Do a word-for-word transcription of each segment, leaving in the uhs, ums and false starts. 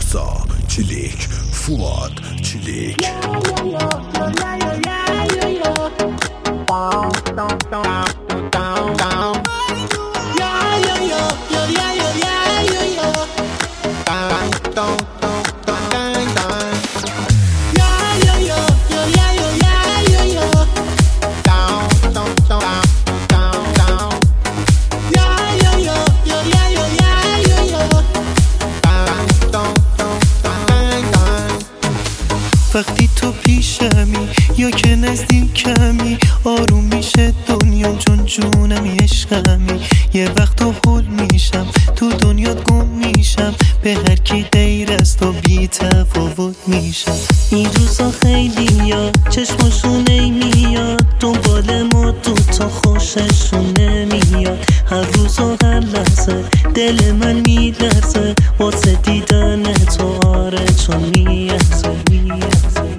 پارسا چلیک، فواد چلیک. وقتی تو پیشمی یا که نزدیکمی آروم میشه دنیا، چون جونمی عشقمی. یه وقت تو هول میشم تو دنیا گم میشم، به هر کی غیر از تو بی تفاوت میشم. این روزا خیلی یا چشمشون نمیاد دنبال ما دوتا، خوششون نمیاد. هر روز و هر لحظه دل من میلرزه واسه دیدن تو، آره چون میارزه میارزه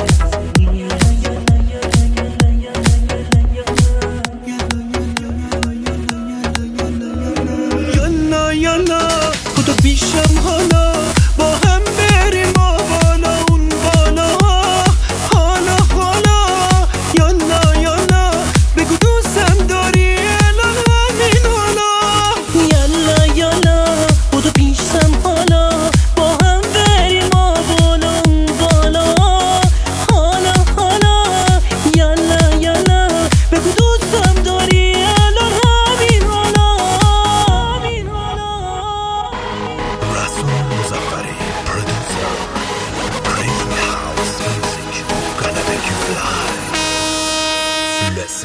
یالا یالا خدا پیشم حالا، با هم بریم ما بالا اون بالا. حالا حالا یالا یالا بگو دوستم داری الان همین حالا. یالا یالا خدا پیشم حالا، با هم بریم ما بالا اون بالا. حالا حالا یالا یالا بگو دوستم داری الان همین حالا همین حالا. رسول مظفری پرودوسر، Premium House Music, gonna make you fly. Listen.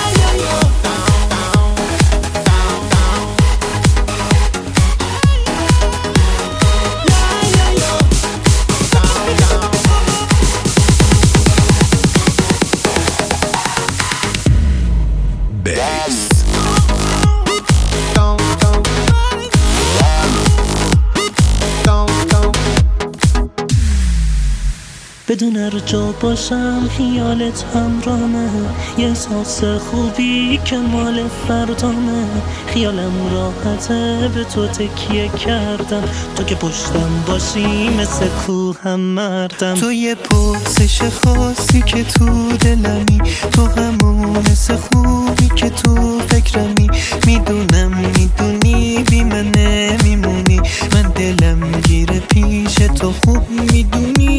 Bass. بدون هر جا باشم خیالت همرامه، یه احساس خوبی که مال فردامه. خیالم راحته به تو تکیه کردم، تو که پشتم باشی مثل کوهم مردم. تو یه پرسش خاصی که تو دلمی، تو همون حس خوبی که تو فکرمی. میدونم میدونی بی من نمیمونی، من دلم گیره پیش تو خوب میدونی.